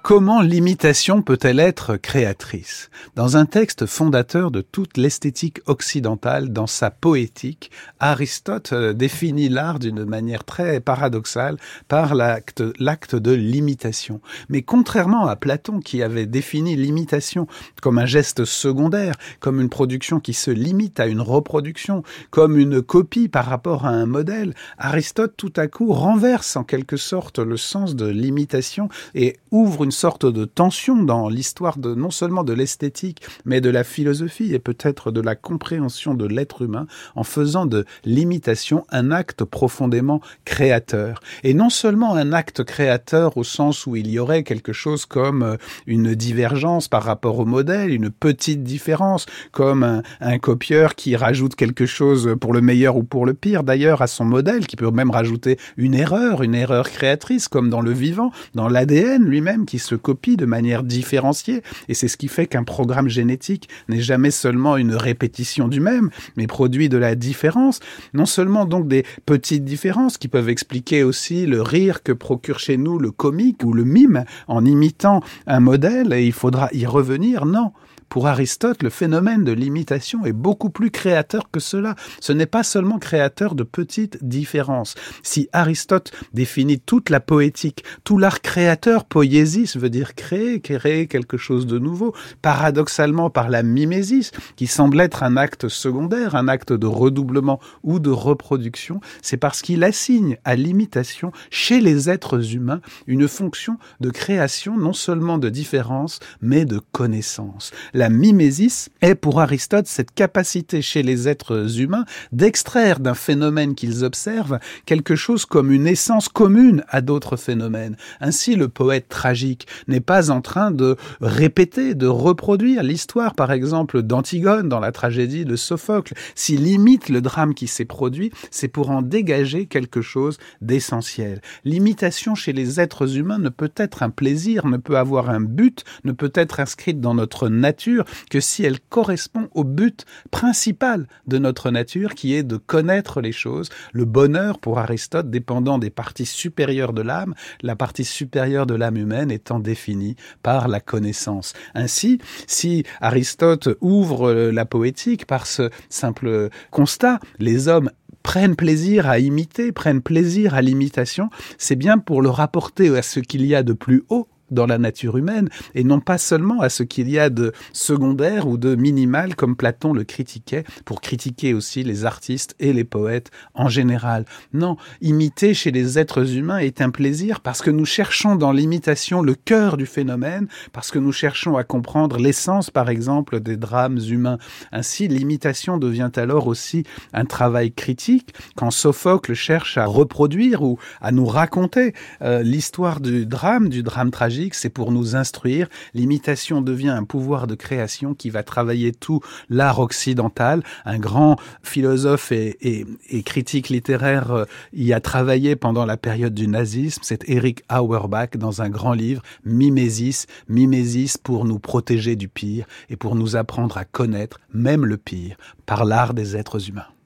Comment l'imitation peut-elle être créatrice ? Dans un texte fondateur de toute l'esthétique occidentale, dans sa poétique, Aristote définit l'art d'une manière très paradoxale par l'acte de l'imitation. Mais contrairement à Platon qui avait défini l'imitation comme un geste secondaire, comme une production qui se limite à une reproduction, comme une copie par rapport à un modèle, Aristote tout à coup renverse en quelque sorte le sens de l'imitation et ouvre une sorte de tension dans l'histoire non seulement de l'esthétique, mais de la philosophie et peut-être de la compréhension de l'être humain en faisant de l'imitation un acte profondément créateur. Et non seulement un acte créateur au sens où il y aurait quelque chose comme une divergence par rapport au modèle, une petite différence, comme un copieur qui rajoute quelque chose pour le meilleur ou pour le pire d'ailleurs à son modèle, qui peut même rajouter une erreur créatrice, comme dans le vivant, dans l'ADN lui-même qui se copie de manière différenciée. Et c'est ce qui fait qu'un programme génétique n'est jamais seulement une répétition du même, mais produit de la différence. Non seulement donc des petites différences qui peuvent expliquer aussi le rire que procure chez nous le comique ou le mime en imitant un modèle, et il faudra y revenir. Non. Pour Aristote, le phénomène de l'imitation est beaucoup plus créateur que cela. Ce n'est pas seulement créateur de petites différences. Si Aristote définit toute la poétique, tout l'art créateur, poiesis veut dire créer quelque chose de nouveau, paradoxalement par la mimésis, qui semble être un acte secondaire, un acte de redoublement ou de reproduction, c'est parce qu'il assigne à l'imitation, chez les êtres humains, une fonction de création non seulement de différence, mais de connaissance. La mimésis est pour Aristote cette capacité chez les êtres humains d'extraire d'un phénomène qu'ils observent quelque chose comme une essence commune à d'autres phénomènes. Ainsi, le poète tragique n'est pas en train de répéter, de reproduire l'histoire, par exemple, d'Antigone dans la tragédie de Sophocle. S'il imite le drame qui s'est produit, c'est pour en dégager quelque chose d'essentiel. L'imitation chez les êtres humains ne peut être un plaisir, ne peut avoir un but, ne peut être inscrite dans notre nature que si elle correspond au but principal de notre nature qui est de connaître les choses. Le bonheur pour Aristote dépendant des parties supérieures de l'âme, la partie supérieure de l'âme humaine étant définie par la connaissance. Ainsi, si Aristote ouvre la poétique par ce simple constat, les hommes prennent plaisir à imiter, prennent plaisir à l'imitation, c'est bien pour le rapporter à ce qu'il y a de plus haut dans la nature humaine, et non pas seulement à ce qu'il y a de secondaire ou de minimal, comme Platon le critiquait, pour critiquer aussi les artistes et les poètes en général. Non, imiter chez les êtres humains est un plaisir parce que nous cherchons dans l'imitation le cœur du phénomène, parce que nous cherchons à comprendre l'essence, par exemple, des drames humains. Ainsi, l'imitation devient alors aussi un travail critique, quand Sophocle cherche à reproduire ou à nous raconter l'histoire du drame tragique, c'est pour nous instruire. L'imitation devient un pouvoir de création qui va travailler tout l'art occidental. Un grand philosophe et critique littéraire y a travaillé pendant la période du nazisme. C'est Erich Auerbach dans un grand livre, Mimésis pour nous protéger du pire et pour nous apprendre à connaître même le pire par l'art des êtres humains.